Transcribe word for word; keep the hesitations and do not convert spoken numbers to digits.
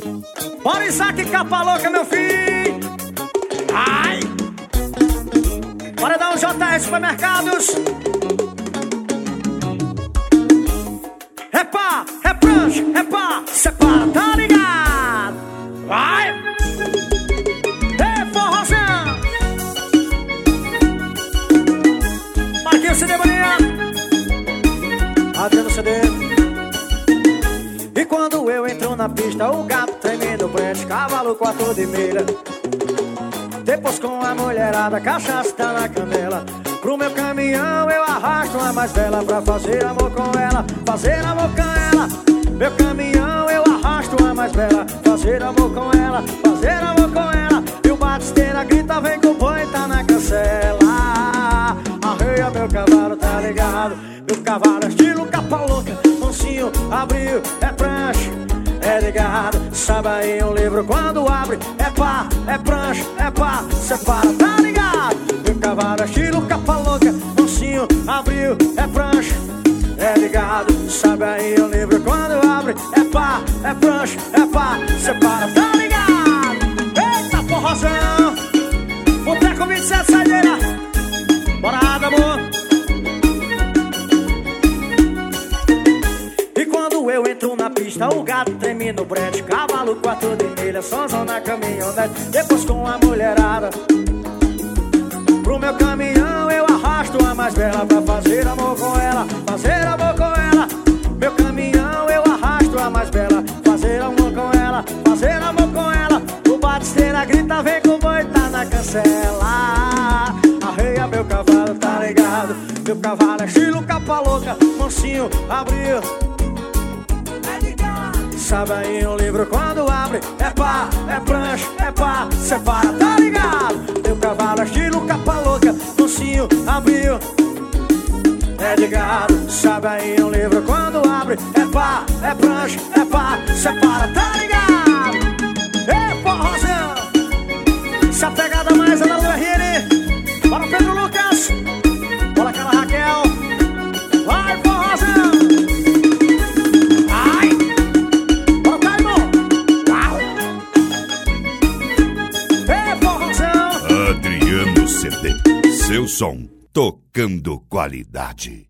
Bora, Isaac, capa louca, meu filho. Ai. Bora dar um J S Supermercados. É pá, é prancha, é pá, separa, tá ligado? Vai! É forrozão! Marquinhos C D Boninha. Adriano C D. E quando eu entro na pista, o gato treme no brete, cavalo quatro de milha. Depois com a mulherada, cachaça tá na canela. Pro meu caminhão eu arrasto a mais bela pra fazer amor com ela, fazer amor com ela. Meu caminhão eu arrasto a mais bela, fazer amor com ela, fazer amor com ela. E o batisteira grita, vem com o boi, tá na cancela. Arreia meu cavalo, tá ligado? Meu cavalo é estilo capa louca, mansinho, abriu, é prancha, é ligado. Sabe aí um livro quando abre, é pá, é prancha, é pá, separa, tá ligado? Meu cavalo é estilo capa louca, mansinho, abriu, é prancha, é ligado. Sabe aí um livro quando abre, é pá, é prancha, é pá, separa, tá ligado? Eita forrozão, Boteco vinte e sete saideira. Bora, amor. E quando eu entro na pista, o gato treme no brete, cavalo quatro de milha, sonzão na caminhonete. Depois com a mulherada, pro meu caminhão eu arrasto a mais bela pra fazer amor com ela, fazer amor com ela. Meu caminhão eu arrasto a mais bela, fazer amor com ela, fazer amor com ela. O batisteira grita, vem com o boi, tá na cancela. Arreia meu cavalo, tá ligado? Meu cavalo é estilo capa louca, mansinho, abriu. Sabe aí um livro quando abre, é pá, é prancha, é pá, separa, tá ligado? Meu cavalo é estilo capa louca, mansinho, abriu, é ligado. Sabe aí um livro quando abre, é pá, é prancha, é pá, separa, tá ligado? Ei, forrozão, se a pegada mais é da U R N. Bora, Pedro Lucas, bora aquela Raquel. Vai, forrozão. Ai, bora, tá, irmão. Uau. Ei, forrozão. Adriano C D, seu som tocando qualidade.